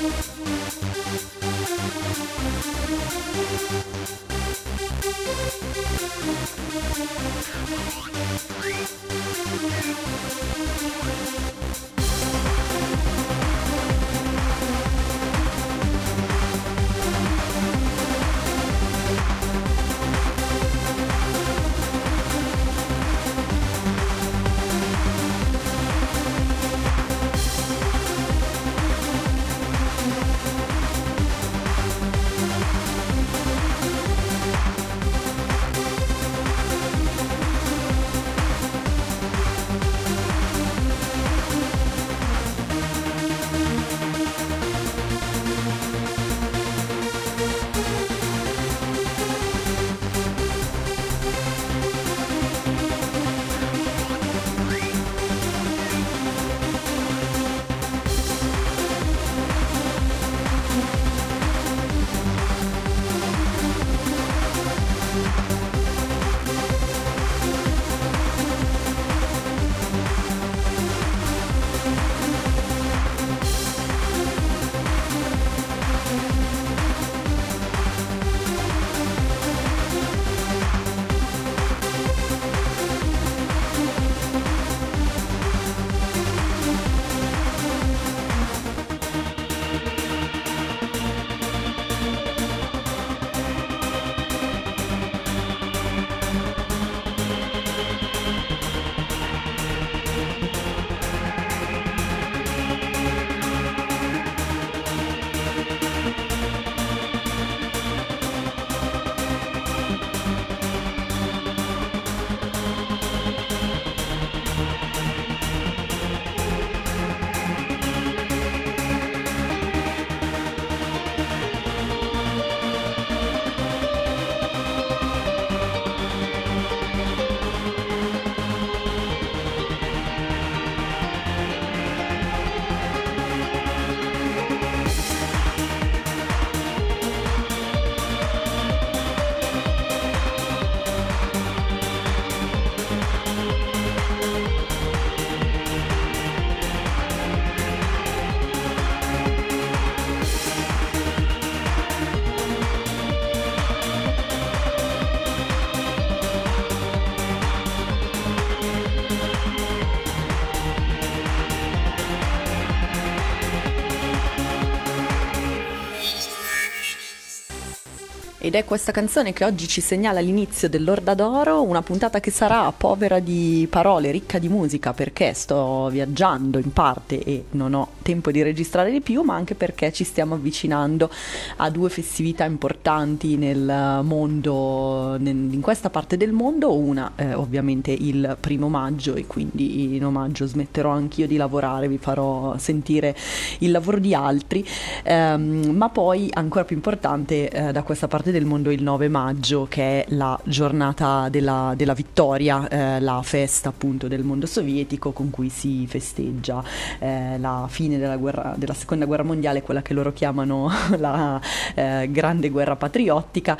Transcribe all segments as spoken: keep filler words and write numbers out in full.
Ed è questa canzone che oggi ci segnala l'inizio dell'Orda d'Oro, una puntata che sarà povera di parole, ricca di musica, perché sto viaggiando in parte e non ho tempo di registrare di più, ma anche perché ci stiamo avvicinando a due festività importanti nel mondo, in questa parte del mondo. Una eh, ovviamente il primo maggio, e quindi in omaggio smetterò anch'io di lavorare, vi farò sentire il lavoro di altri, ehm, ma poi ancora più importante eh, da questa parte del mondo il nove maggio, che è la giornata della, della vittoria, eh, la festa appunto del mondo sovietico, con cui si festeggia eh, la fine della guerra, della seconda guerra mondiale, quella che loro chiamano la eh, grande guerra patriottica,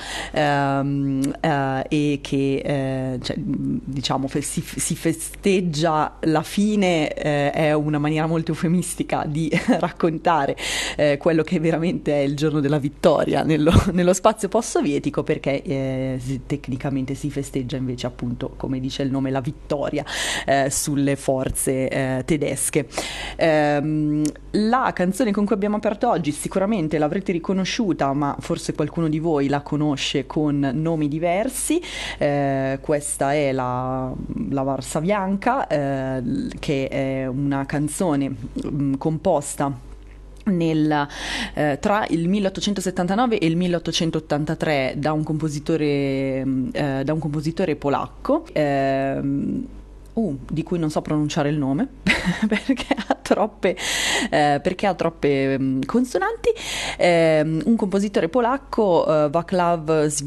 ehm, eh, e che eh, cioè, diciamo fe- si, si festeggia la fine, eh, è una maniera molto eufemistica di raccontare eh, quello che veramente è il giorno della vittoria nello, nello spazio post-sovietico, perché eh, si, tecnicamente si festeggia invece appunto, come dice il nome, la vittoria eh, sulle forze eh, tedesche. Ehm, la canzone con cui abbiamo aperto oggi sicuramente l'avrete riconosciuta, ma forse qualcuno di voi la conosce con nomi diversi. Eh, questa è la, la Varsavianka, eh, che è una canzone mh, composta Nel, eh, tra il milleottocentosettantanove e il milleottocentottantatré da un compositore, eh, da un compositore polacco, eh, uh, di cui non so pronunciare il nome perché ha troppe, eh, perché ha troppe um, consonanti, eh, un compositore polacco, uh, Václav Swie-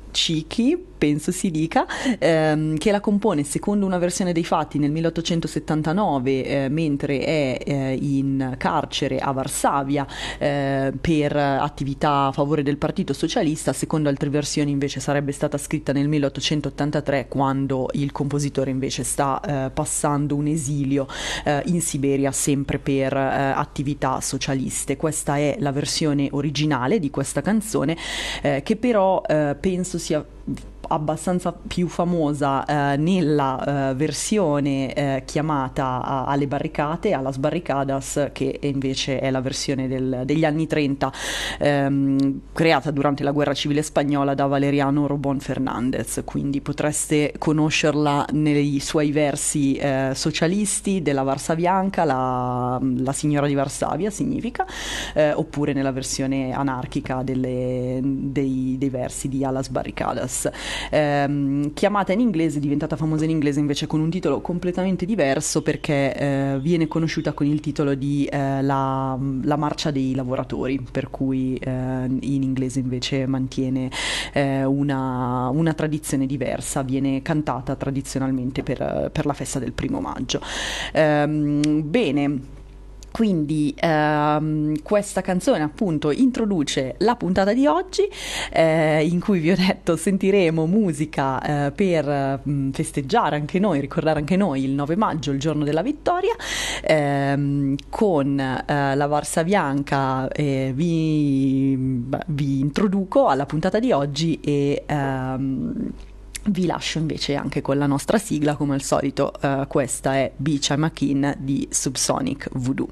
Chiki, penso si dica, ehm, che la compone secondo una versione dei fatti nel milleottocentosettantanove, eh, mentre è eh, in carcere a Varsavia eh, per attività a favore del Partito Socialista. Secondo altre versioni invece sarebbe stata scritta nel milleottocentottantatré, quando il compositore invece sta eh, passando un esilio eh, in Siberia, sempre per eh, attività socialiste. Questa è la versione originale di questa canzone, eh, che però eh, penso sia abbastanza più famosa eh, nella eh, versione eh, chiamata a, alle barricate, a las barricadas, che invece è la versione del, degli anni trenta, ehm, creata durante la guerra civile spagnola da Valeriano Robón Fernández. Quindi potreste conoscerla nei suoi versi eh, socialisti della Varsavianca, la, la signora di Varsavia significa, eh, oppure nella versione anarchica delle, dei, dei versi di A las barricadas. Ehm, chiamata in inglese, diventata famosa in inglese invece con un titolo completamente diverso, perché eh, viene conosciuta con il titolo di eh, la, la marcia dei lavoratori, per cui eh, in inglese invece mantiene eh, una, una tradizione diversa, viene cantata tradizionalmente per, per la festa del primo maggio. Ehm, bene. Quindi ehm, questa canzone appunto introduce la puntata di oggi, eh, in cui vi ho detto sentiremo musica eh, per mh, festeggiare anche noi, ricordare anche noi il nove maggio, il giorno della vittoria, ehm, con eh, la Varsavianca. Eh, vi, beh, vi introduco alla puntata di oggi e ehm, vi lascio invece anche con la nostra sigla, come al solito. Uh, questa è Beach I'm a King di Subsonic Voodoo.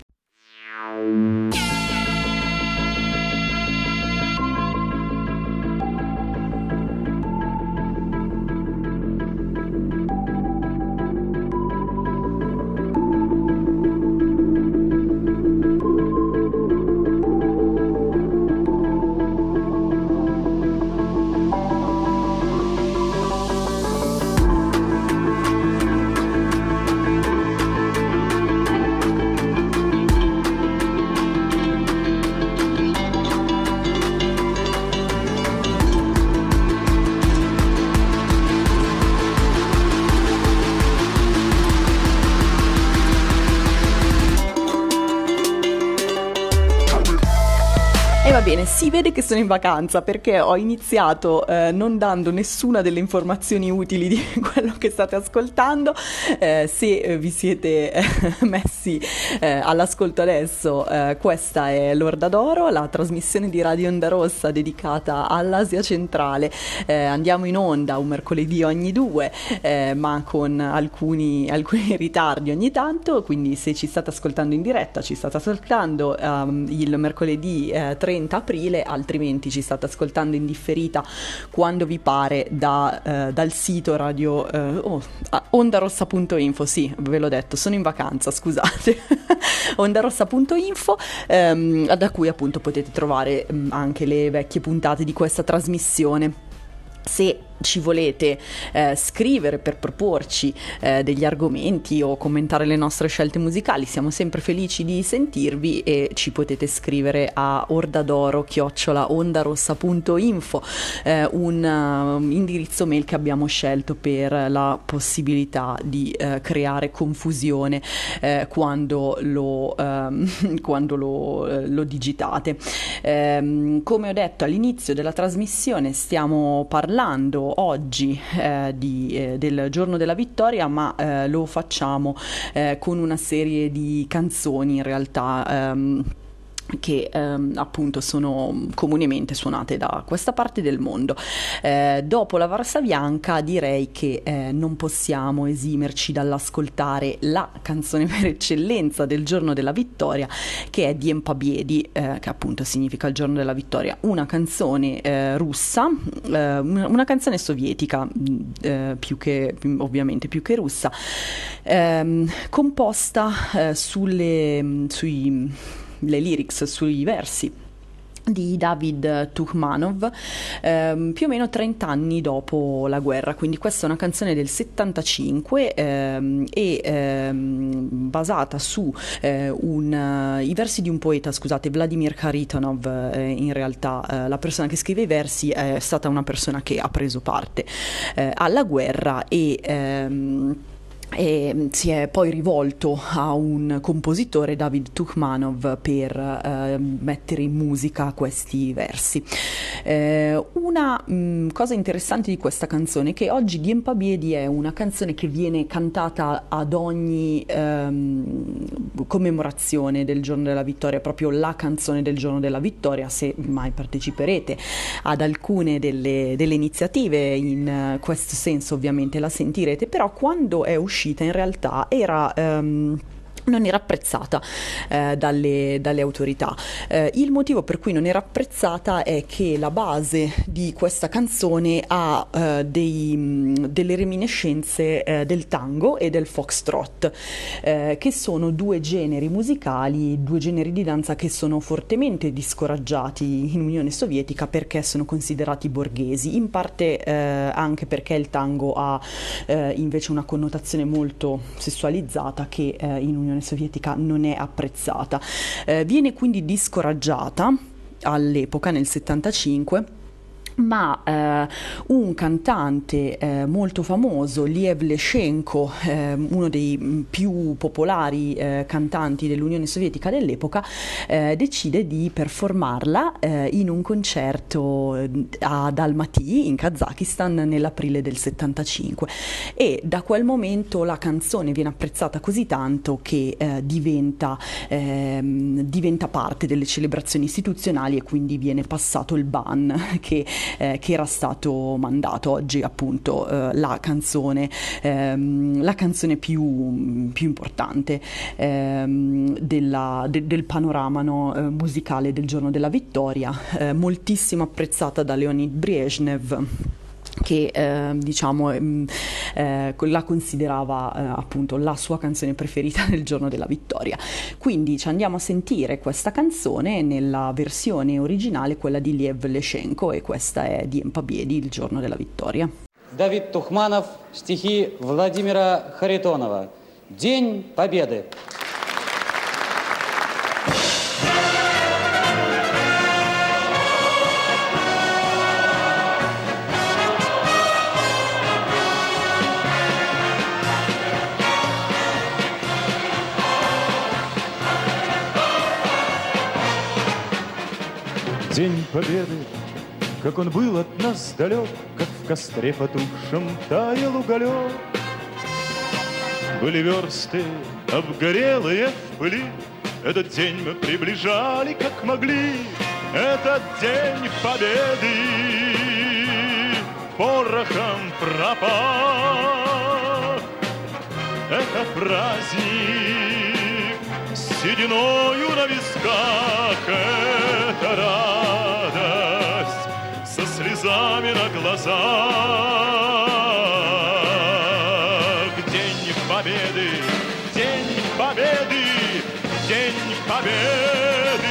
Bene, si vede che sono in vacanza, perché ho iniziato eh, non dando nessuna delle informazioni utili di quello che state ascoltando. Eh, se eh, vi siete eh, messi eh, all'ascolto adesso, eh, questa è l'Orda d'Oro, la trasmissione di Radio Onda Rossa dedicata all'Asia centrale. Eh, andiamo in onda un mercoledì ogni due, eh, ma con alcuni, alcuni ritardi ogni tanto, quindi se ci state ascoltando in diretta, ci state ascoltando um, il mercoledì eh, trenta aprile, altrimenti ci state ascoltando in differita quando vi pare da, eh, dal sito radio eh, oh, ondarossa punto info. Sì, ve l'ho detto, sono in vacanza, scusate. ondarossa punto info, ehm, da cui appunto potete trovare mh, anche le vecchie puntate di questa trasmissione. Se ci volete eh, scrivere per proporci eh, degli argomenti o commentare le nostre scelte musicali, siamo sempre felici di sentirvi, e ci potete scrivere a ordadoro chiocciola ondarossa punto info, eh, un uh, indirizzo mail che abbiamo scelto per la possibilità di eh, creare confusione eh, quando lo, um, quando lo, eh, lo digitate. Eh, come ho detto all'inizio della trasmissione, stiamo parlando oggi eh, di, eh, del giorno della vittoria, ma eh, lo facciamo eh, con una serie di canzoni in realtà ehm, che ehm, appunto sono comunemente suonate da questa parte del mondo. Eh, dopo la Varsavianca direi che eh, non possiamo esimerci dall'ascoltare la canzone per eccellenza del giorno della vittoria, che è Dien Pobiedi, eh, che appunto significa il giorno della vittoria, una canzone eh, russa, eh, una canzone sovietica, eh, più che ovviamente più che russa, ehm, composta eh, sulle sui le lyrics, sui versi di David Tukhmanov, ehm, più o meno trenta anni dopo la guerra, quindi questa è una canzone del settantacinque ehm, e ehm, basata su eh, un, uh, i versi di un poeta, scusate, Vladimir Kharitonov, eh, in realtà eh, la persona che scrive i versi è stata una persona che ha preso parte eh, alla guerra e ehm, e si è poi rivolto a un compositore, David Tukhmanov, per eh, mettere in musica questi versi. Eh, una mh, cosa interessante di questa canzone è che oggi Dien Pabiedi è una canzone che viene cantata ad ogni ehm, commemorazione del giorno della vittoria, proprio la canzone del giorno della vittoria. Se mai parteciperete ad alcune delle, delle iniziative in uh, questo senso ovviamente la sentirete, però quando è uscita in realtà era um, non era apprezzata eh, dalle, dalle autorità. Eh, il motivo per cui non era apprezzata è che la base di questa canzone ha eh, dei, mh, delle reminiscenze eh, del tango e del foxtrot, eh, che sono due generi musicali, due generi di danza che sono fortemente discoraggiati in Unione Sovietica perché sono considerati borghesi, in parte eh, anche perché il tango ha eh, invece una connotazione molto sessualizzata che eh, in Unione Sovietica non è apprezzata. Eh, viene quindi discoraggiata all'epoca, nel settantacinque, ma eh, un cantante eh, molto famoso, Lev Leshenko, eh, uno dei più popolari eh, cantanti dell'Unione Sovietica dell'epoca, eh, decide di performarla eh, in un concerto ad Almaty in Kazakistan nell'aprile del settantacinque, e da quel momento la canzone viene apprezzata così tanto che eh, diventa, eh, diventa parte delle celebrazioni istituzionali e quindi viene passato il ban che Eh, che era stato mandato. Oggi appunto eh, la canzone ehm, la canzone più, più importante ehm, della, de, del panorama no, eh, musicale del giorno della vittoria, eh, moltissimo apprezzata da Leonid Brezhnev, che eh, diciamo eh, la considerava eh, appunto la sua canzone preferita del giorno della vittoria. Quindi ci andiamo a sentire questa canzone nella versione originale, quella di Lev Leshenko, e questa è Dien Pabiedi, il giorno della vittoria. Давид Тухманов, стихи Владимира Харитонова. День Победы. День Победы, как он был от нас далек, как в костре потухшем таял уголек. Были версты обгорелые в пыли, этот день мы приближали как могли. Этот день Победы порохом пропах. Это праздник с сединою на висках, это радость со слезами на глазах. День Победы, День Победы, День Победы.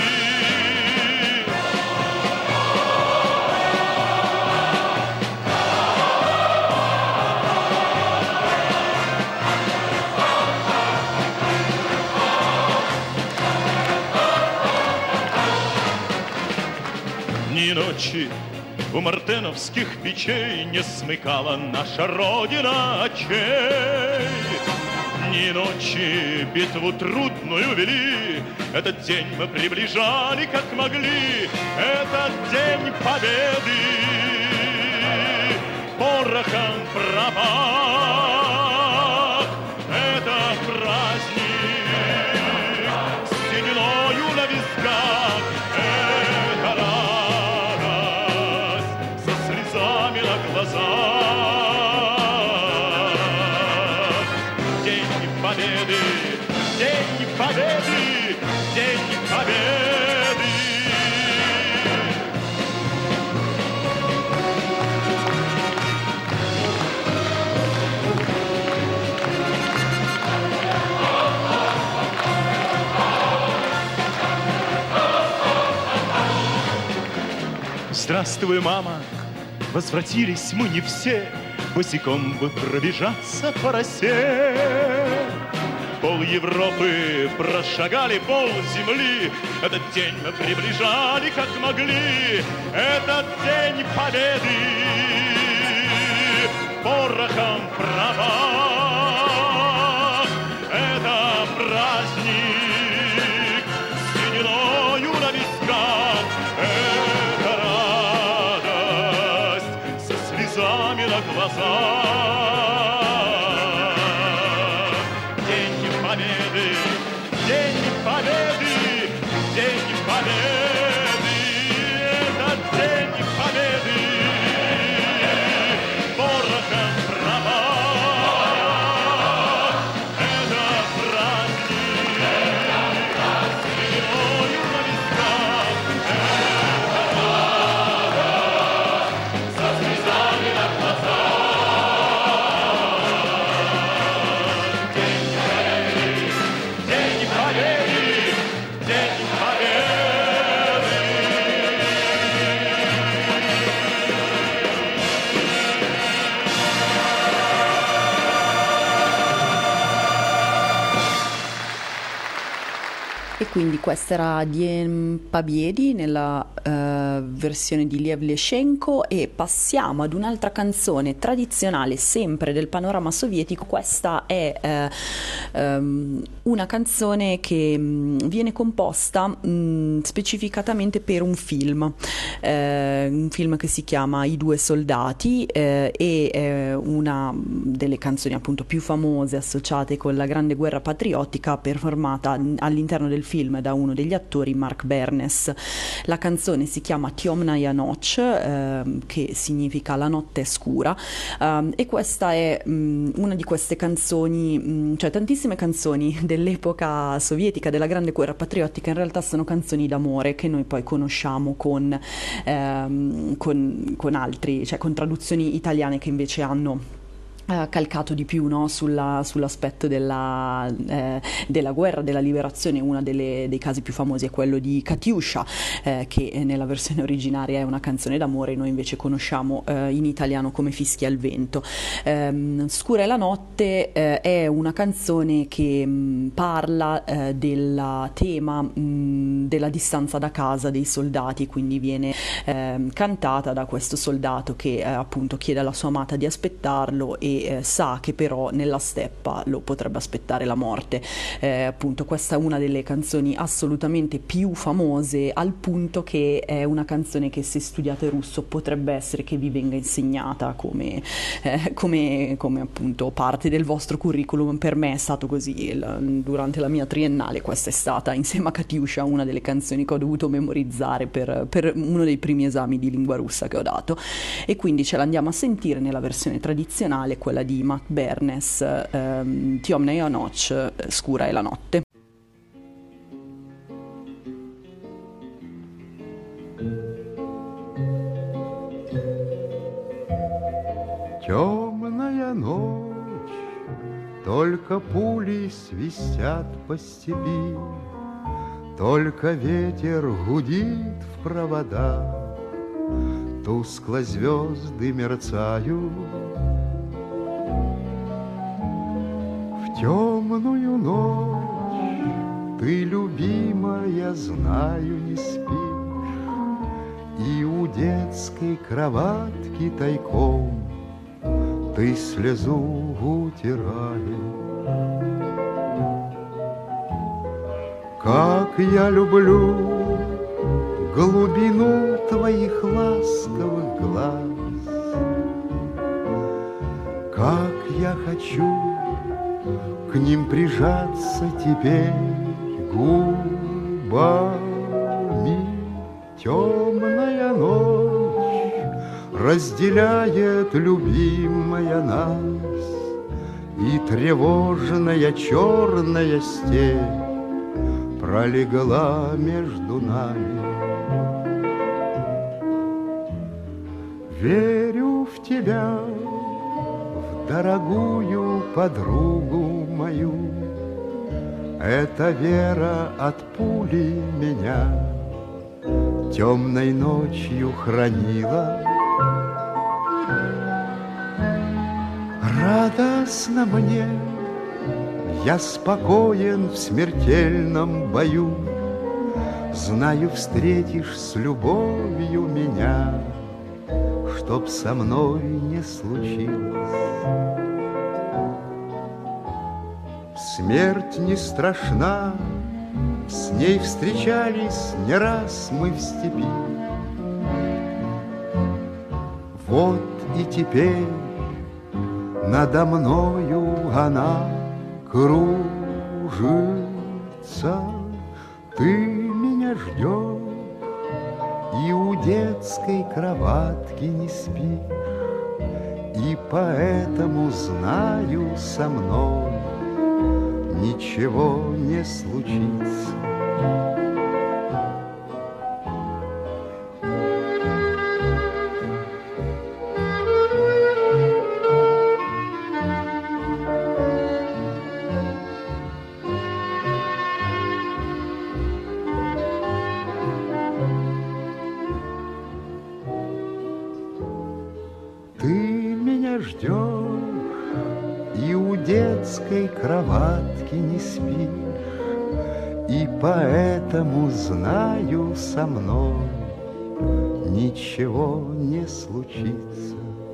Ни ночи у мартеновских печей не смыкала наша Родина очей. Ни ночи битву трудную вели, этот день мы приближали как могли. Этот день Победы порохом пропах. Это праздник с сединою на висках. Это радость со слезами на глазах. День Победы, День Победы, День Победы. Здравствуй, мама, возвратились мы не все, босиком бы пробежаться по росе. Пол Европы прошагали, пол земли. Этот день мы приближали, как могли. Этот день победы порохом права. Это праздник с сединою на висках. Это радость со слезами на глазах. День победы, день победы, это день победы, порохом права, это праздник, это праздник, сединою на висках, это радость со слезами на глазах. E quindi questa era Dien Pobiedy nella uh, versione di Lev Leshenko, e passiamo ad un'altra canzone tradizionale sempre del panorama sovietico. Questa è uh, um, una canzone che um, viene composta um, specificatamente per un film, uh, un film che si chiama I due soldati, uh, e uh, una delle canzoni appunto più famose associate con la grande guerra patriottica, performata all'interno del film da uno degli attori, Mark Bernes. La canzone si chiama Temnaya Noch, eh, che significa la notte è scura, um, e questa è um, una di queste canzoni, um, cioè tantissime canzoni dell'epoca sovietica, della grande guerra patriottica, in realtà sono canzoni d'amore che noi poi conosciamo con, ehm, con, con altri, cioè con traduzioni italiane che invece hanno Uh, calcato di più, no? Sulla, sull'aspetto della, eh, della guerra, della liberazione. Uno dei casi più famosi è quello di Katyusha, eh, che nella versione originaria è una canzone d'amore, noi invece conosciamo eh, in italiano come Fischia il vento. Um, Scura è la notte eh, è una canzone che mh, parla eh, del tema mh, della distanza da casa dei soldati, quindi viene eh, cantata da questo soldato che eh, appunto chiede alla sua amata di aspettarlo e Eh, sa che però nella steppa lo potrebbe aspettare la morte. Eh, appunto questa è una delle canzoni assolutamente più famose, al punto che è una canzone che, se studiate russo, potrebbe essere che vi venga insegnata come, eh, come, come appunto parte del vostro curriculum. Per me è stato così. Il, durante la mia triennale questa è stata, insieme a Katyusha, una delle canzoni che ho dovuto memorizzare per, per uno dei primi esami di lingua russa che ho dato, e quindi ce l'andiamo a sentire nella versione tradizionale, quella di Mark Bernes, ehm, Temnaya Noch, Scura è la notte. Темная ночь, только пули свистят по степи, только ветер гудит в проводах, тускло звезды мерцают. В темную ночь ты, любимая, знаю, не спишь, и у детской кроватки тайком ты слезу утираешь. Как я люблю глубину твоих ласковых глаз, как я хочу к ним прижаться теперь губами. Темная ночь разделяет, любимая, нас, и тревожная черная степь пролегла между нами. Верю в тебя, в дорогую подругу мою. Эта вера от пули меня темной ночью хранила. Радостно мне, я спокоен в смертельном бою. Знаю, встретишь с любовью меня, чтоб со мной не случилось. Смерть не страшна, с ней встречались не раз мы в степи. Вот и теперь надо мною она кружится. Ты меня ждешь и у детской кроватки не спишь, и поэтому знаю, со мной ничего не случится. Ты меня ждешь и у детской кроватки не спишь, и поэтому знаю, со мной ничего не случится.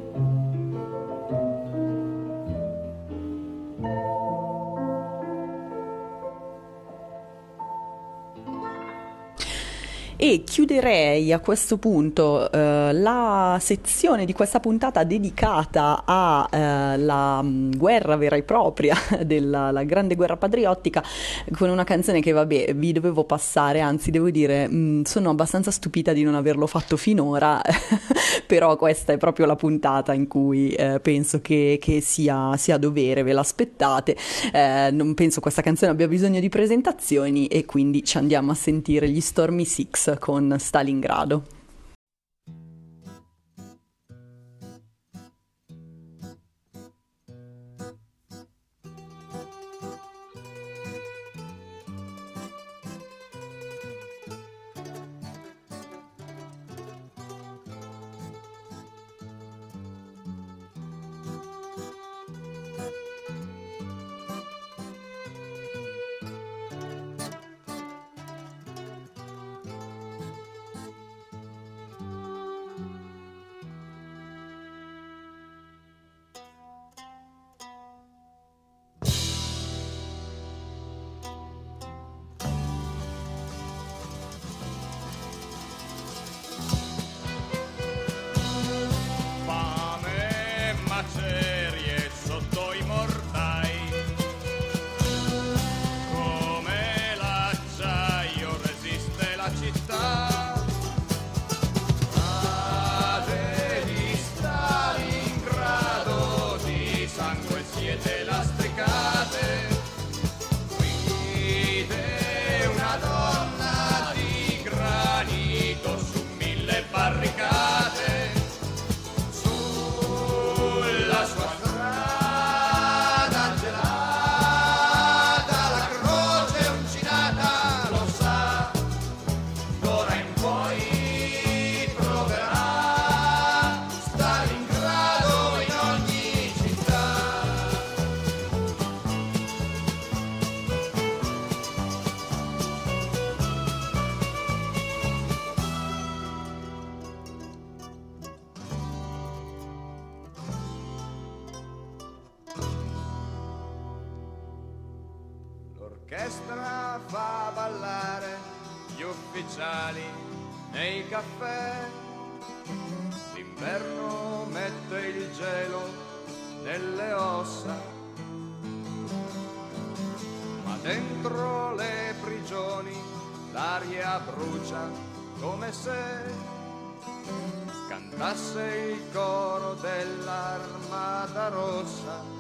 E chiuderei a questo punto eh, la sezione di questa puntata dedicata alla eh, guerra vera e propria, della la grande guerra patriottica, con una canzone che vabbè vi dovevo passare, anzi devo dire mh, sono abbastanza stupita di non averlo fatto finora, però questa è proprio la puntata in cui eh, penso che, che sia, sia dovere, ve l'aspettate, eh, non penso questa canzone abbia bisogno di presentazioni e quindi ci andiamo a sentire gli Stormy Six con Stalingrado. L'orchestra fa ballare gli ufficiali nei caffè, l'inverno mette il gelo nelle ossa, ma dentro le prigioni l'aria brucia come se cantasse il coro dell'Armata Rossa.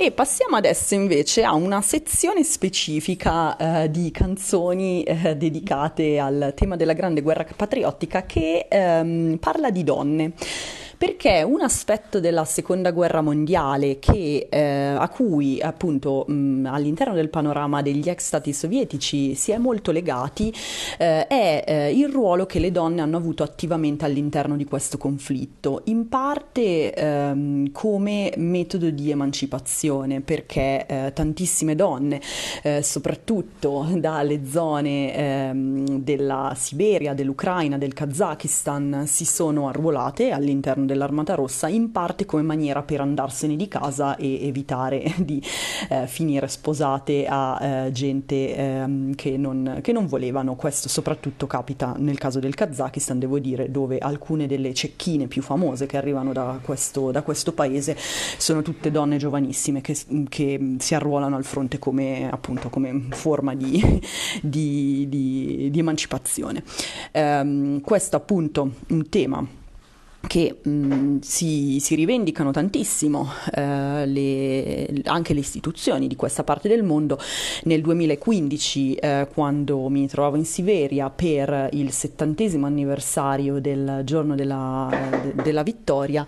E passiamo adesso invece a una sezione specifica eh, di canzoni eh, dedicate al tema della grande guerra patriottica che ehm, parla di donne. Perché un aspetto della seconda guerra mondiale che, eh, a cui appunto mh, all'interno del panorama degli ex stati sovietici si è molto legati eh, è eh, il ruolo che le donne hanno avuto attivamente all'interno di questo conflitto, in parte ehm, come metodo di emancipazione, perché eh, tantissime donne, eh, soprattutto dalle zone ehm, della Siberia, dell'Ucraina, del Kazakistan, si sono arruolate all'interno dell'Armata Rossa, in parte come maniera per andarsene di casa e evitare di eh, finire sposate a eh, gente ehm, che, non, che non volevano. Questo soprattutto capita nel caso del Kazakistan, devo dire, dove alcune delle cecchine più famose che arrivano da questo, da questo paese sono tutte donne giovanissime che, che si arruolano al fronte come, appunto, come forma di, di, di, di emancipazione. Um, questo appunto un tema che mh, si, si rivendicano tantissimo eh, le, anche le istituzioni di questa parte del mondo. Nel duemilaquindici, eh, quando mi trovavo in Siberia per il settantesimo anniversario del giorno della, de, della vittoria,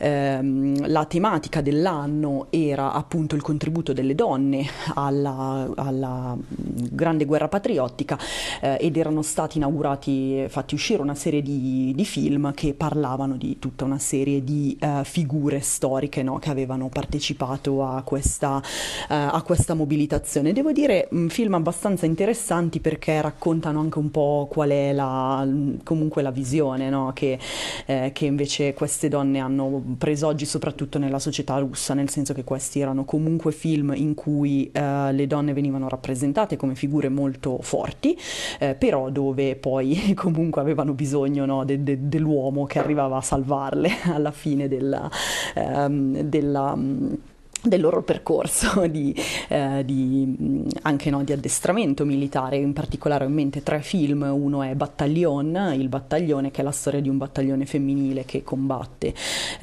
ehm, la tematica dell'anno era appunto il contributo delle donne alla, alla grande guerra patriottica, eh, ed erano stati inaugurati, fatti uscire una serie di, di film che parlavano di di tutta una serie di uh, figure storiche, no, che avevano partecipato a questa, uh, a questa mobilitazione. Devo dire, um, film abbastanza interessanti perché raccontano anche un po' qual è la, comunque la visione, no, che, eh, che invece queste donne hanno preso oggi, soprattutto nella società russa, nel senso che questi erano comunque film in cui uh, le donne venivano rappresentate come figure molto forti, eh, però dove poi comunque avevano bisogno, no, de- de- dell'uomo che arrivava a salvarle alla fine della, ehm, della del loro percorso di, eh, di anche no, di addestramento militare. In particolare ho in mente tre film. Uno è Battaglion, il battaglione, che è la storia di un battaglione femminile che combatte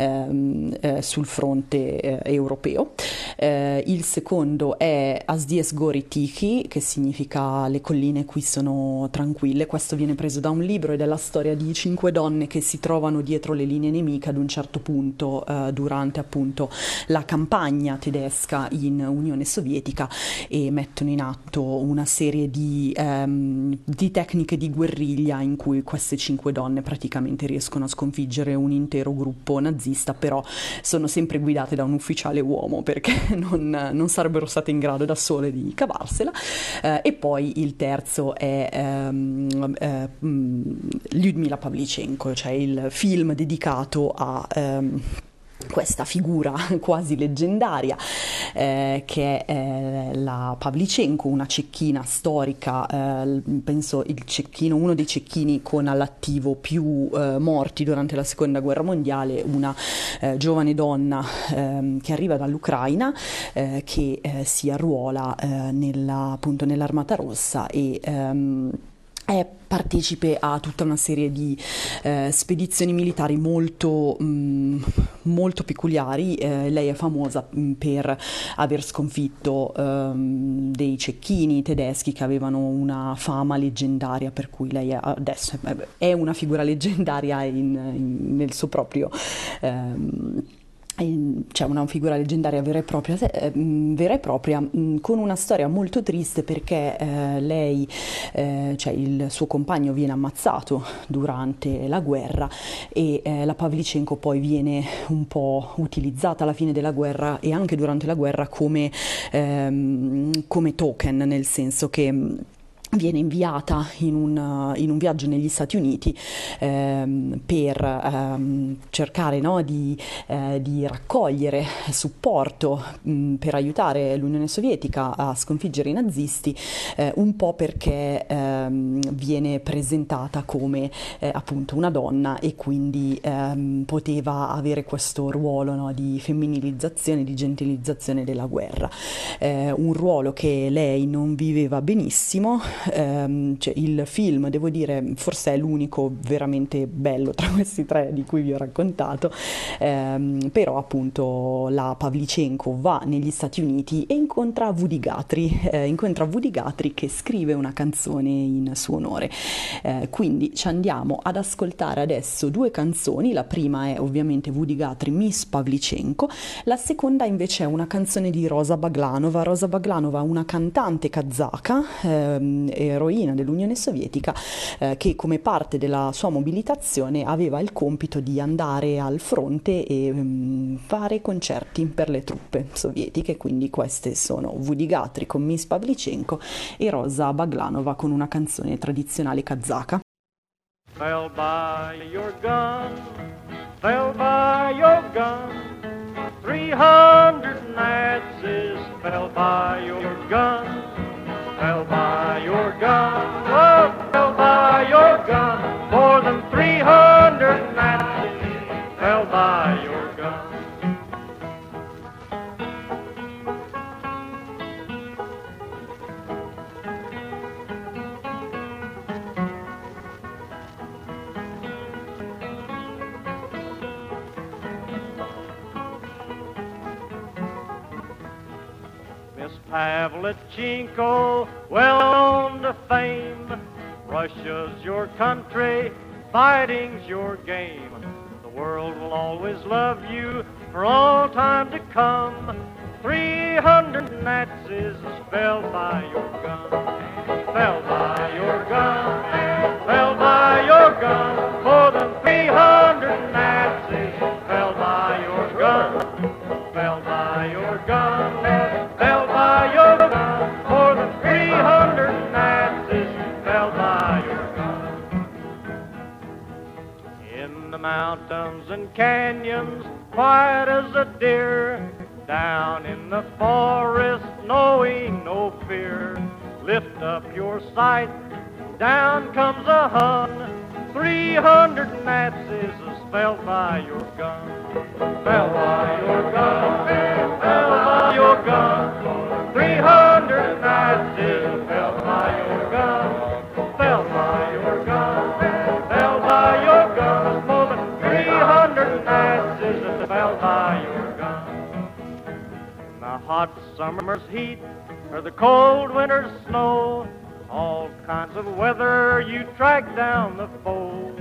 ehm, eh, sul fronte eh, europeo. Eh, il secondo è Asdies Gori Tichi, che significa le colline qui sono tranquille. Questo viene preso da un libro ed è la storia di cinque donne che si trovano dietro le linee nemiche ad un certo punto eh, durante appunto la campagna tedesca in Unione Sovietica e mettono in atto una serie di, ehm, di tecniche di guerriglia in cui queste cinque donne praticamente riescono a sconfiggere un intero gruppo nazista, però sono sempre guidate da un ufficiale uomo perché non, non sarebbero state in grado da sole di cavarsela. Eh, e poi il terzo è ehm, eh, Lyudmila Pavlichenko, cioè il film dedicato a ehm, questa figura quasi leggendaria eh, che è eh, la Pavlichenko, una cecchina storica, eh, penso il cecchino, uno dei cecchini con all'attivo più eh, morti durante la seconda guerra mondiale, una eh, giovane donna eh, che arriva dall'Ucraina, eh, che eh, si arruola eh, nella, appunto nell'Armata Rossa e ehm, è partecipe a tutta una serie di eh, spedizioni militari molto, mh, molto peculiari. Eh, lei è famosa mh, per aver sconfitto ehm, dei cecchini tedeschi che avevano una fama leggendaria, per cui lei è, adesso è, è una figura leggendaria in, in, nel suo proprio... Ehm, c'è una figura leggendaria vera e propria, eh, vera e propria mh, con una storia molto triste perché eh, lei, eh, cioè il suo compagno viene ammazzato durante la guerra e eh, la Pavlichenko poi viene un po' utilizzata alla fine della guerra e anche durante la guerra come, ehm, come token, nel senso che viene inviata in un, in un viaggio negli Stati Uniti ehm, per ehm, cercare no, di, eh, di raccogliere supporto mh, per aiutare l'Unione Sovietica a sconfiggere i nazisti, eh, un po' perché ehm, viene presentata come eh, appunto una donna e quindi ehm, poteva avere questo ruolo no, di femminilizzazione, di gentilizzazione della guerra, eh, un ruolo che lei non viveva benissimo. ehm, cioè il film, devo dire, forse è l'unico veramente bello tra questi tre di cui vi ho raccontato, ehm, però appunto la Pavlichenko va negli Stati Uniti e incontra Woody Guthrie, eh, incontra Woody Guthrie che scrive una canzone in suo onore. Eh, quindi ci andiamo ad ascoltare adesso due canzoni, la prima è ovviamente Woody Guthrie, Miss Pavlichenko, la seconda invece è una canzone di Rosa Baglanova. Rosa Baglanova, una cantante kazaka, ehm, eroina dell'Unione Sovietica, eh, che come parte della sua mobilitazione aveva il compito di andare al fronte e ehm, fare concerti per le truppe sovietiche, quindi queste sono Woody Guthrie con Miss Pavlichenko e Rosa Baglanova con una canzone tradizionale kazaka. Fell by your gun, fell by your gun, three hundred Nazis fell by your gun, fell by your gun, oh, fell by your gun, more than three hundred Nazis fell by your gun. Miss Pavlichenko, well known to fame, Russia's your country, fighting's your game. The world will always love you for all time to come. Three hundred Nazis fell by your gun, fell by your gun, fell by your gun. More than three hundred Nazis fell by your gun, fell by your gun, fell by your gun. More than three hundred Nazis fell by your gun. In the mountains and canyons, quiet as a deer, down in the forest, knowing no fear. Lift up your sight, down comes a Hun. Three hundred Nazis fell by your gun, fell by your gun, fell by your gun. Three hundred Nazis fell by your gun, fell by your gun, fell by your gun. More than three hundred Nazis fell by your gun. In the hot summer's heat or the cold winter's snow, all kinds of weather you track down the foe.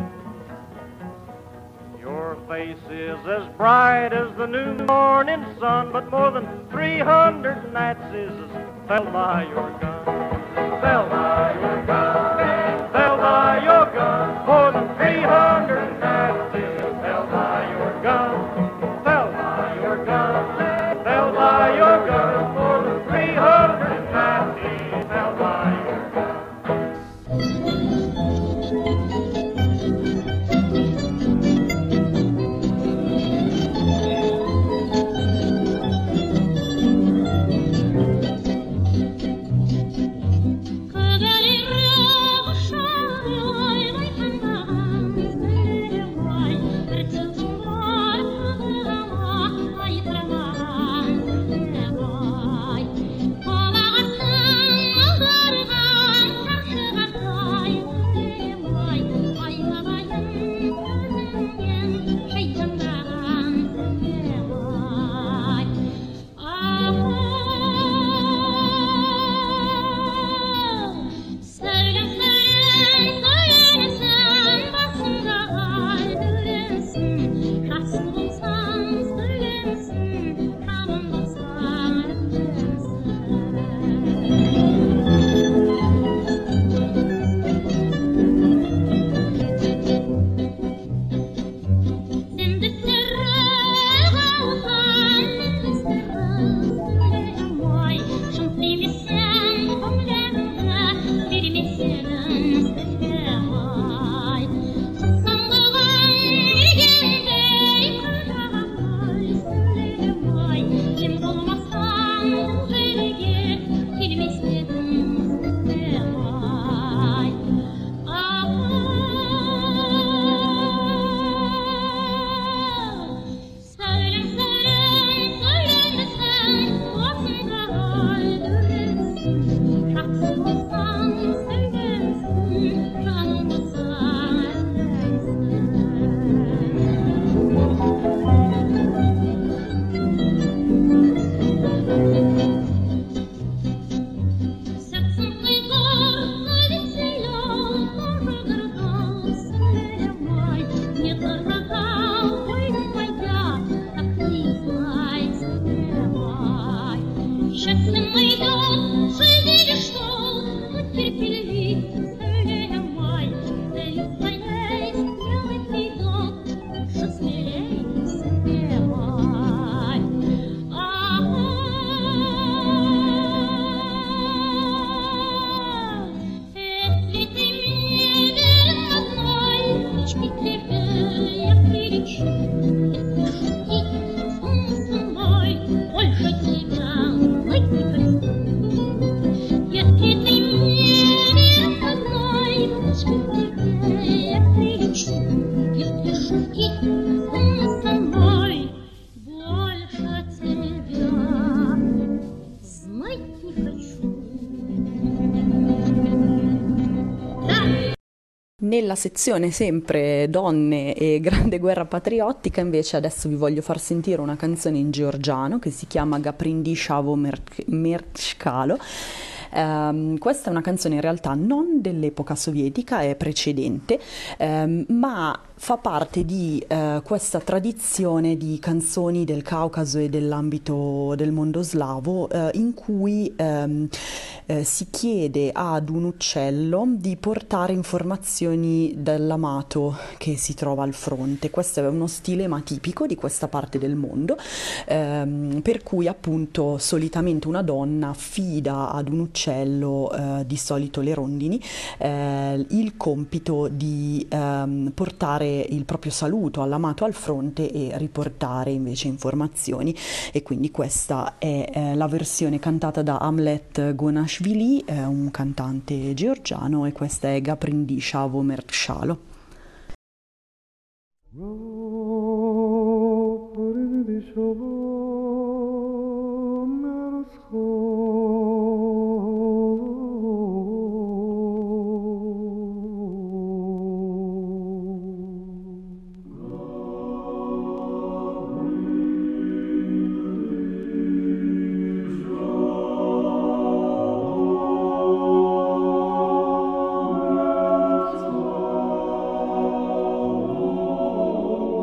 Your face is as bright as the new morning sun, but more than three hundred Nazis fell by your gun, fell by your gun, fell by your gun. More than three hundred Nazis fell by your gun, fell by your gun, fell by your gun. More than three hundred Nazis fell by your gun. Sargan sargan sargan basınga aldırırsın. Nella sezione sempre donne e grande guerra patriottica, invece, adesso vi voglio far sentire una canzone in georgiano che si chiama Gaprindi Shavo Merchkalo. Um, questa è una canzone in realtà non dell'epoca sovietica, è precedente, um, ma fa parte di uh, questa tradizione di canzoni del Caucaso e dell'ambito del mondo slavo, uh, in cui um, uh, si chiede ad un uccello di portare informazioni dall'amato che si trova al fronte. Questo è uno stilema tipico di questa parte del mondo, um, per cui appunto solitamente una donna affida ad un uccello, uh, di solito le rondini, uh, il compito di um, portare il proprio saluto all'amato al fronte e riportare invece informazioni, e quindi questa è eh, la versione cantata da Hamlet Gonashvili, eh, un cantante georgiano, e questa è Gaprindi Shavo Merchkalo. Oh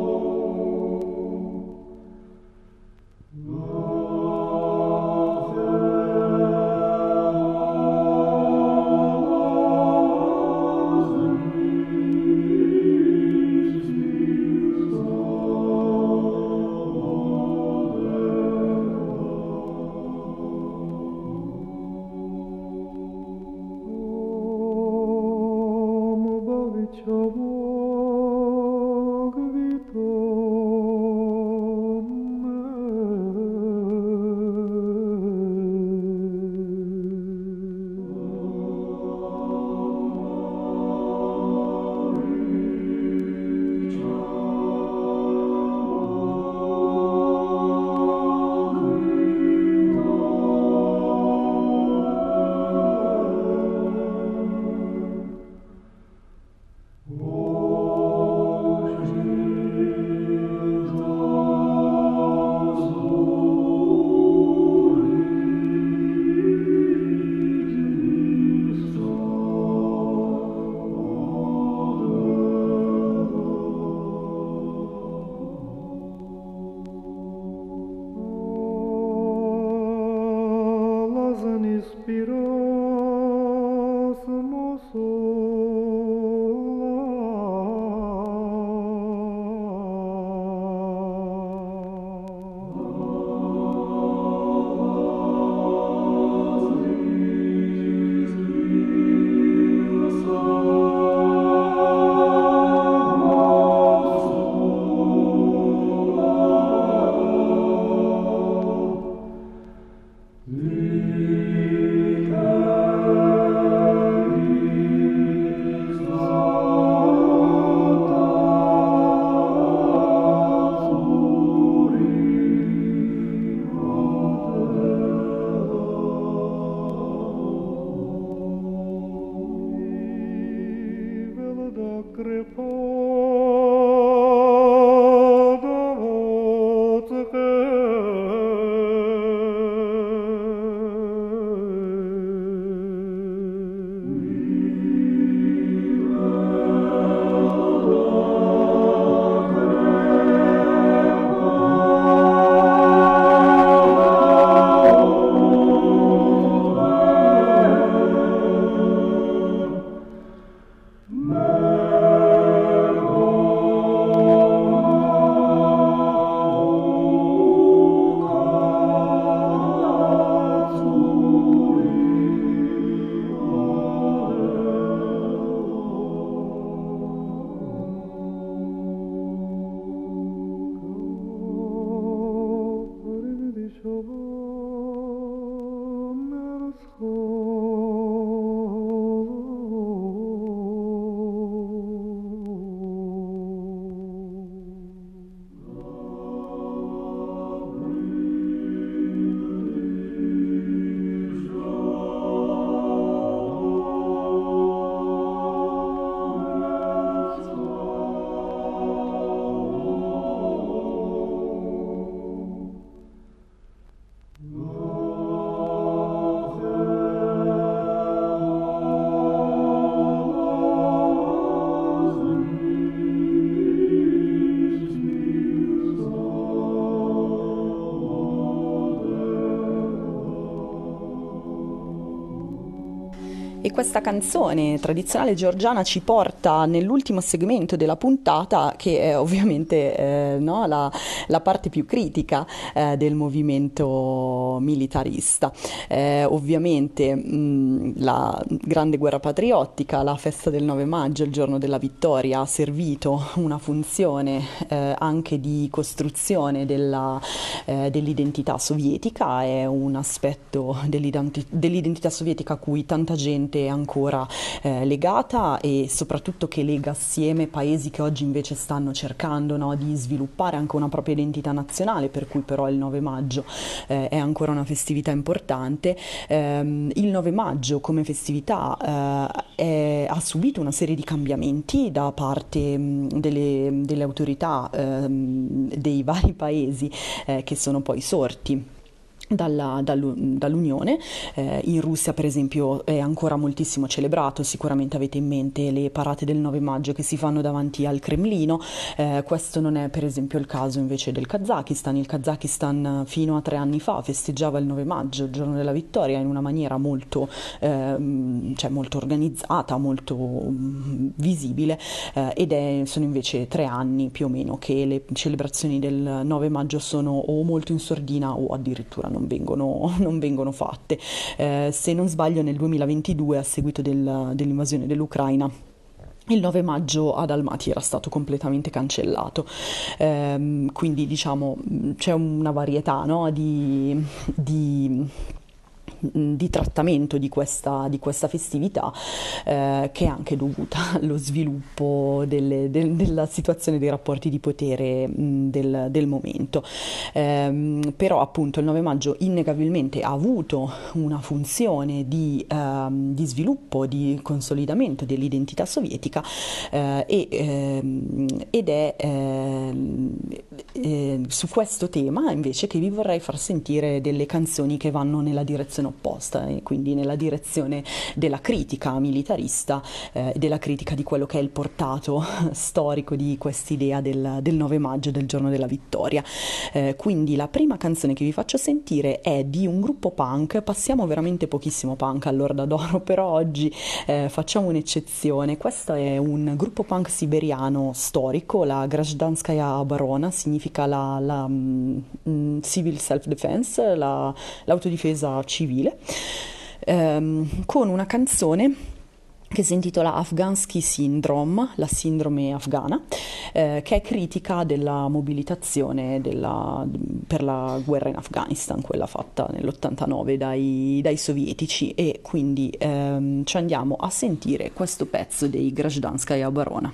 e questa canzone tradizionale georgiana ci porta nell'ultimo segmento della puntata, che è ovviamente eh, no, la, la parte più critica eh, del movimento militarista. Eh, ovviamente mh, la grande guerra patriottica, la festa del nove maggio, il giorno della vittoria, ha servito una funzione eh, anche di costruzione della, eh, dell'identità sovietica. È un aspetto dell'identi- dell'identità sovietica a cui tanta gente è ancora eh, legata, e soprattutto che lega assieme paesi che oggi invece stanno cercando, no, di sviluppare anche una propria identità nazionale, per cui però il nove maggio eh, è ancora una festività importante. Eh, il nove maggio come festività eh, è, ha subito una serie di cambiamenti da parte mh, delle, delle autorità eh, dei vari paesi eh, che sono poi sorti Dalla, dall'Unione. Eh, in Russia per esempio è ancora moltissimo celebrato, sicuramente avete in mente le parate del nove maggio che si fanno davanti al Cremlino. Eh, questo non è per esempio il caso invece del Kazakistan. Il Kazakistan fino a tre anni fa festeggiava il nove maggio, il giorno della vittoria, in una maniera molto, ehm, cioè molto organizzata, molto mh, visibile, eh, ed è, sono invece tre anni più o meno che le celebrazioni del nove maggio sono o molto in sordina o addirittura non vengono, non vengono fatte. Eh, se non sbaglio nel duemilaventidue, a seguito del, dell'invasione dell'Ucraina, il nove maggio ad Almaty era stato completamente cancellato. Eh, quindi diciamo c'è una varietà, no, di, di di trattamento di questa, di questa festività eh, che è anche dovuta allo sviluppo delle, del, della situazione dei rapporti di potere mh, del, del momento. Eh, però appunto il nove maggio innegabilmente ha avuto una funzione di, eh, di sviluppo, di consolidamento dell'identità sovietica eh, e, eh, ed è eh, eh, su questo tema invece che vi vorrei far sentire delle canzoni che vanno nella direzione opposta, e quindi nella direzione della critica militarista e eh, della critica di quello che è il portato storico di quest'idea del, del nove maggio, del giorno della vittoria. Eh, quindi la prima canzone che vi faccio sentire è di un gruppo punk. Passiamo veramente pochissimo punk all'Orda d'Oro, però oggi eh, facciamo un'eccezione. Questo è un gruppo punk siberiano storico, la Grazhdanskaya Oborona, significa la, la um, civil self-defense, la, l'autodifesa civile, ehm, con una canzone che si intitola Afghansky Syndrome, la sindrome afghana, eh, che è critica della mobilitazione della, per la guerra in Afghanistan, quella fatta nell'ottantanove dai, dai sovietici, e quindi ehm, ci andiamo a sentire questo pezzo dei Grazhdanskaya Oborona.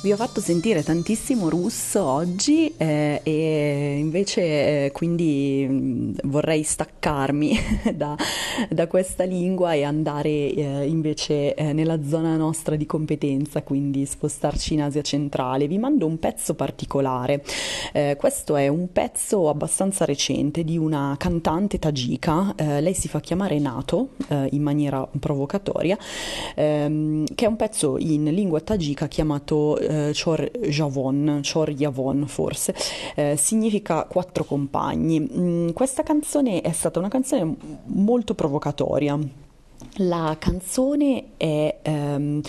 Vi ho fatto sentire tantissimo russo oggi eh, e invece eh, quindi mh, vorrei staccarmi da, da questa lingua e andare eh, invece eh, nella zona nostra di competenza, quindi spostarci in Asia centrale. Vi mando un pezzo particolare. Eh, questo è un pezzo abbastanza recente di una cantante tagika, eh, lei si fa chiamare Nato eh, in maniera provocatoria, ehm, che è un pezzo in lingua tagika chiamato eh, Chor Javon, Chor Yavon forse, eh, significa quattro compagni. Mm, questa canzone è stata una canzone molto provocatoria. La canzone è um,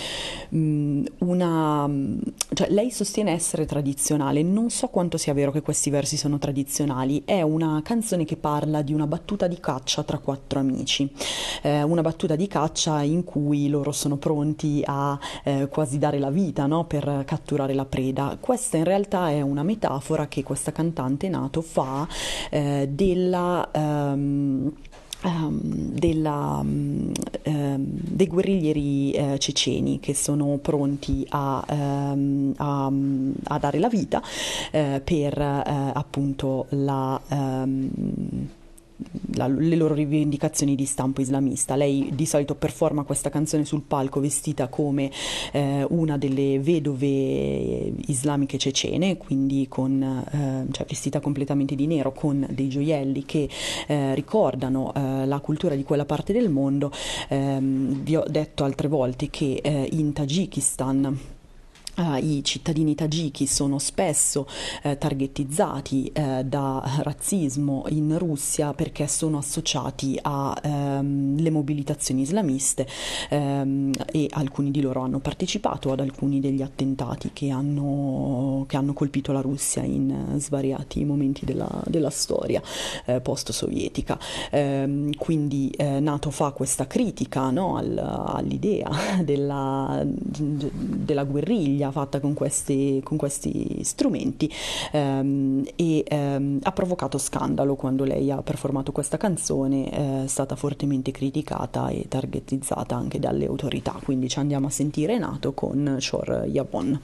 una... cioè lei sostiene essere tradizionale, non so quanto sia vero che questi versi sono tradizionali, è una canzone che parla di una battuta di caccia tra quattro amici, eh, una battuta di caccia in cui loro sono pronti a eh, quasi dare la vita, no, per catturare la preda. Questa in realtà è una metafora che questa cantante Nato fa eh, della... Um, Um, della, um, um, dei guerriglieri uh, ceceni che sono pronti a, um, a, um, a dare la vita uh, per uh, appunto la... Um, La, le loro rivendicazioni di stampo islamista. Lei di solito performa questa canzone sul palco vestita come eh, una delle vedove islamiche cecene, quindi con, eh, cioè vestita completamente di nero con dei gioielli che eh, ricordano eh, la cultura di quella parte del mondo. Eh, vi ho detto altre volte che eh, in Tagikistan Uh, i cittadini tagiki sono spesso uh, targetizzati uh, da razzismo in Russia perché sono associati alle um, mobilitazioni islamiste um, e alcuni di loro hanno partecipato ad alcuni degli attentati che hanno, che hanno colpito la Russia in uh, svariati momenti della, della storia uh, post-sovietica. Um, quindi uh, NATO fa questa critica, no, al, all'idea della, della guerriglia fatta con questi, con questi strumenti ehm, e ehm, ha provocato scandalo quando lei ha performato questa canzone, è stata fortemente criticata e targetizzata anche dalle autorità, quindi ci andiamo a sentire Nato con Chor Yavon.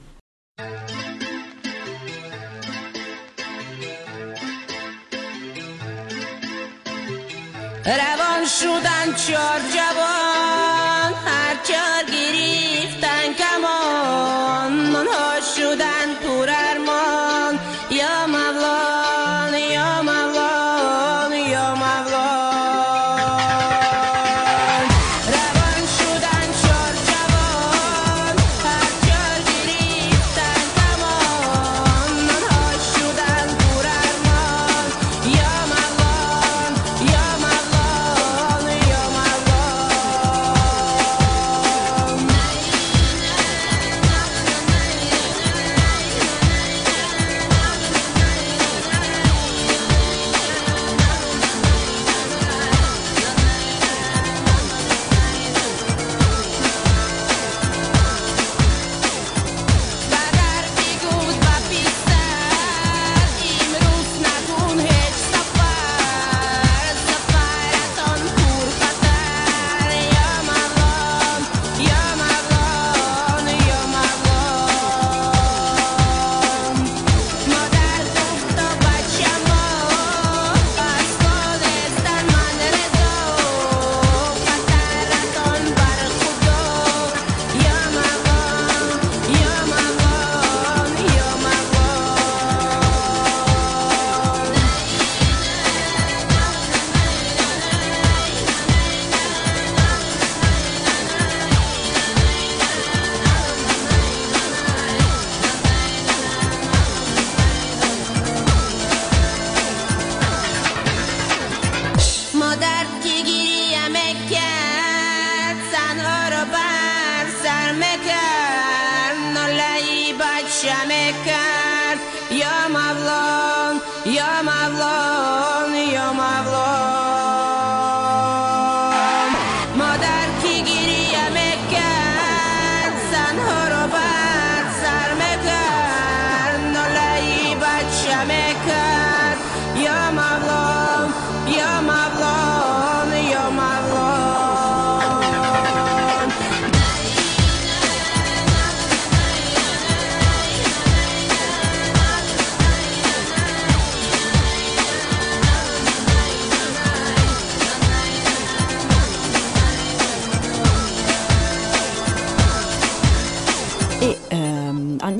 روان شدن چار جوان هر چار گریختن کمان منها شدن پر ارمان یا مولان یا مولان یا مولان روان شدن چار جوان هر چار گریختن کمان منها شدن پر ارمان یا مولان یا مولان یا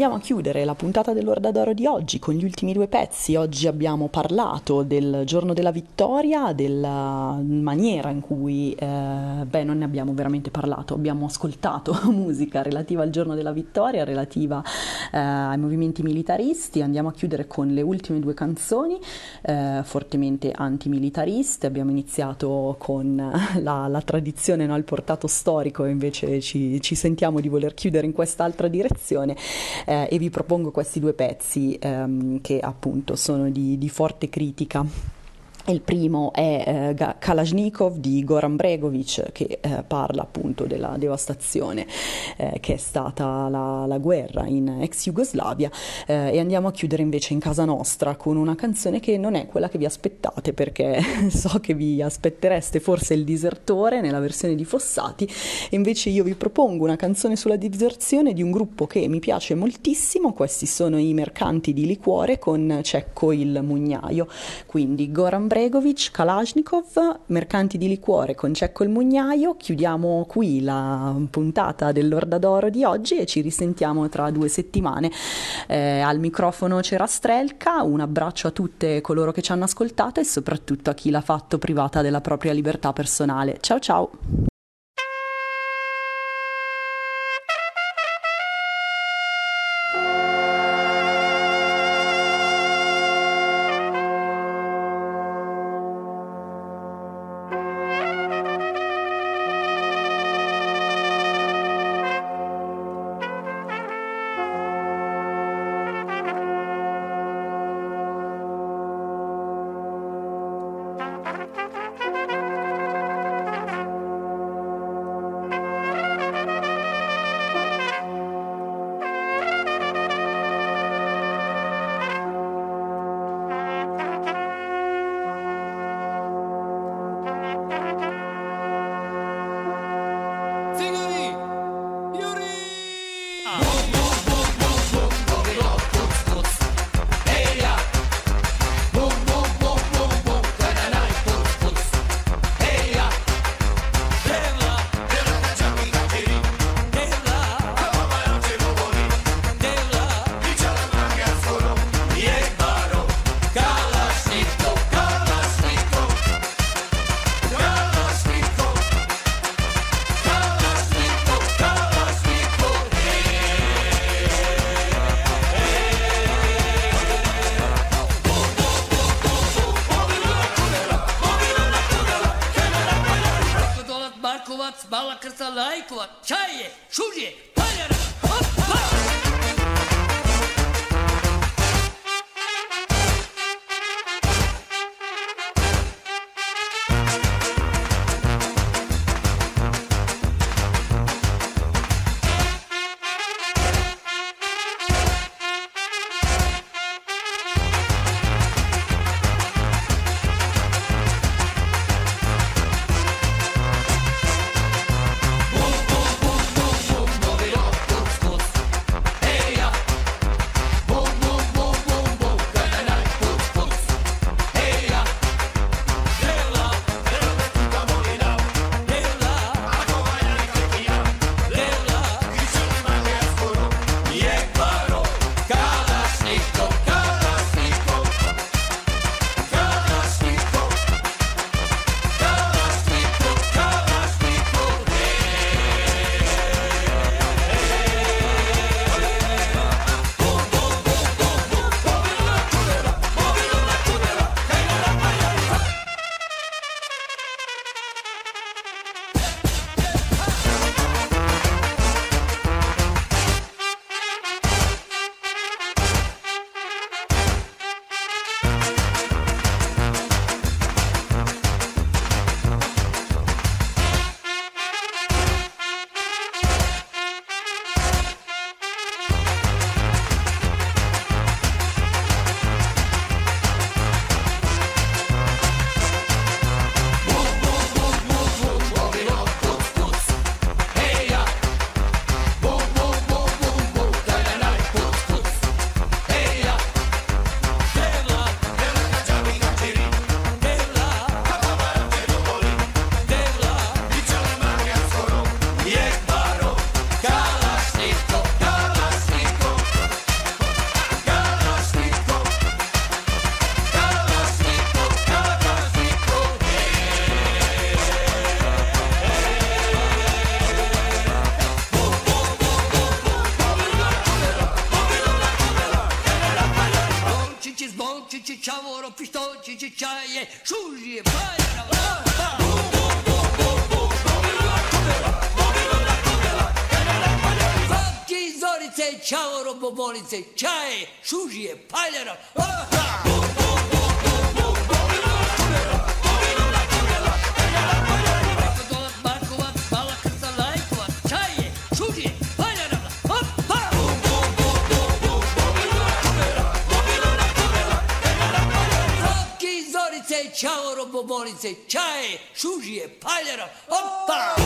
andiamo a chiudere la puntata dell'Orda d'Oro di oggi con gli ultimi due pezzi. Oggi abbiamo parlato del giorno della vittoria, della maniera in cui, eh, beh, non ne abbiamo veramente parlato, abbiamo ascoltato musica relativa al giorno della vittoria, relativa eh, ai movimenti militaristi. Andiamo a chiudere con le ultime due canzoni, eh, fortemente antimilitariste. Abbiamo iniziato con la, la tradizione, no, il portato storico, e invece ci, ci sentiamo di voler chiudere in quest'altra direzione, eh, e vi propongo questi due pezzi ehm, che appunto sono di, di forte critica. Il primo è eh, Kalashnikov di Goran Bregovic, che eh, parla appunto della devastazione eh, che è stata la, la guerra in ex Jugoslavia, eh, e andiamo a chiudere invece in casa nostra con una canzone che non è quella che vi aspettate, perché so che vi aspettereste forse il Disertore nella versione di Fossati, e invece io vi propongo una canzone sulla diserzione di un gruppo che mi piace moltissimo. Questi sono i Mercanti di Liquore con Cecco il Mugnaio, quindi Goran Bregovic, Kalashnikov, Mercanti di Liquore con Cecco il Mugnaio. Chiudiamo qui la puntata dell'Orda d'Oro di oggi e ci risentiamo tra due settimane. Eh, al microfono c'era Strelka, un abbraccio a tutte coloro che ci hanno ascoltato e soprattutto a chi l'ha fatto privata della propria libertà personale. Ciao ciao! Балакырса лайкова, чайе, шуре, c'hai, sciugli, fai. Zorice, ciao robobolice, čaje, šužije, paljara. Bakovac, bala krsta lajkovac, čaje, šužije, paljara. Zorice, ciao robobolice, čaje, šužije, paljara. Opa!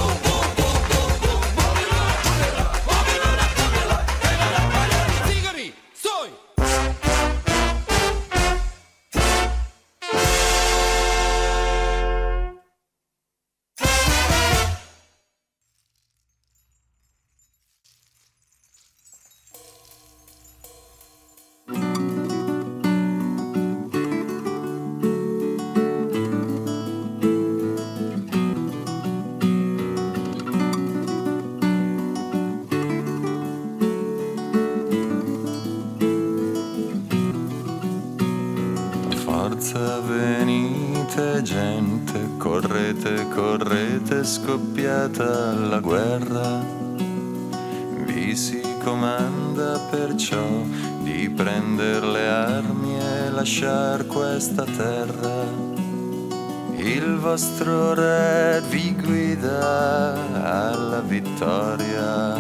Venite gente, correte, correte, scoppiata la guerra. Vi si comanda perciò di prender le armi e lasciar questa terra. Il vostro re vi guida alla vittoria.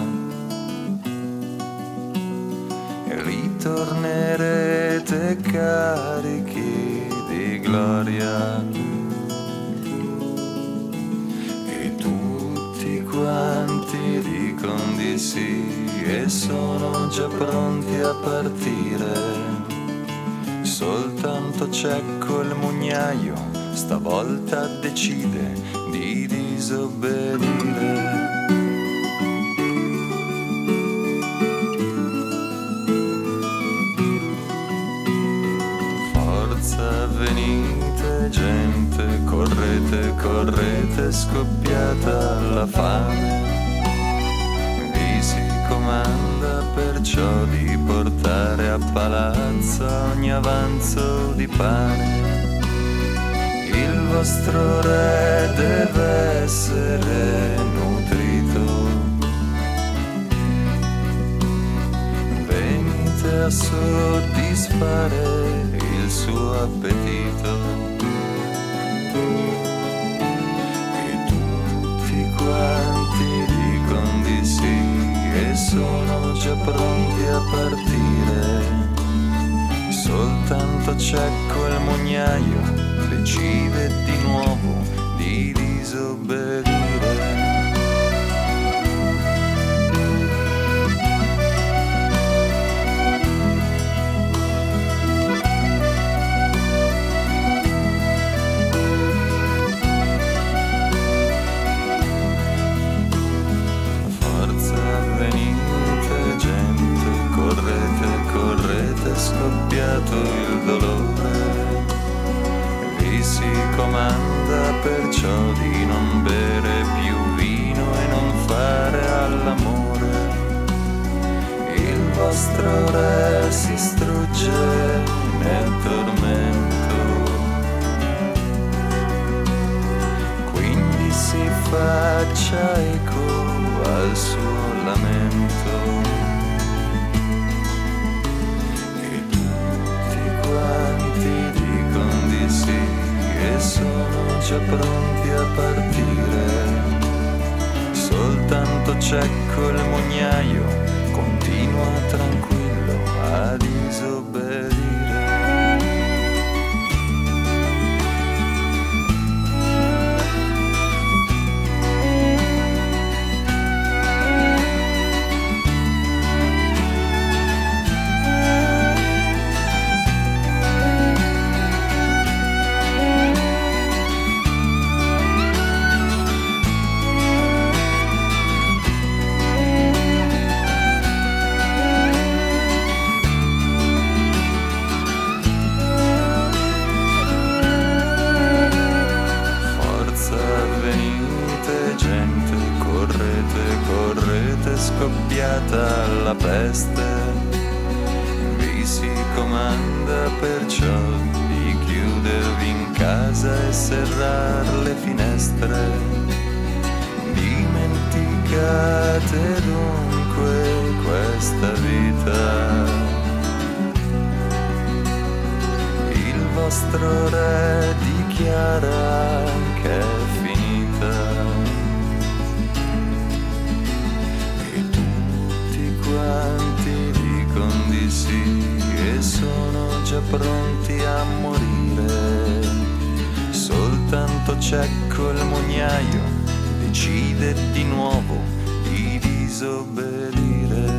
Ritornerete carichi di gloria e tutti quanti dicono di sì e sono già pronti a partire. Soltanto Cecco il mugnaio stavolta decide di disobbedire. Venite gente, correte, correte, scoppiata la fame. Vi si comanda perciò di portare a palazzo ogni avanzo di pane. Il vostro re deve essere nutrito. Venite a soddisfare il suo appetito e tutti quanti dicono di sì e sono già pronti a partire. Soltanto Cecco il mugnaio decide di nuovo di disobbedire. Scoppiato il dolore, vi si comanda perciò di non bere più vino e non fare all'amore. Il vostro re si strugge nel tormento, quindi si faccia eco al suo lamento. E sono già pronti a partire. Soltanto Cecco il mugnaio continua tranquillo a disobbedire. Scoppiata la peste, vi si comanda perciò di chiudere chiudervi in casa e serrar le finestre. Dimenticate dunque questa vita. Il vostro re dichiara che è finita e tutti quanti dicono di sì e sono già pronti a morire. Soltanto Cecco il mugnaio decide di nuovo di disobbedire.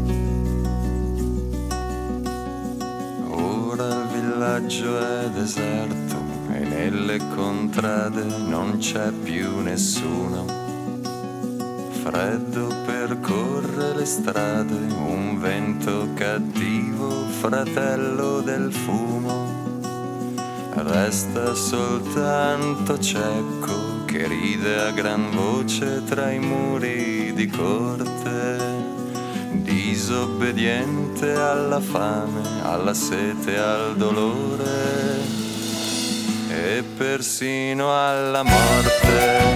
Ora il villaggio è deserto e nelle contrade non c'è più nessuno. Freddo percorre le strade, un vento cattivo, fratello del fumo. Resta soltanto Cecco che ride a gran voce tra i muri di corte, disobbediente alla fame, alla sete, al dolore e persino alla morte.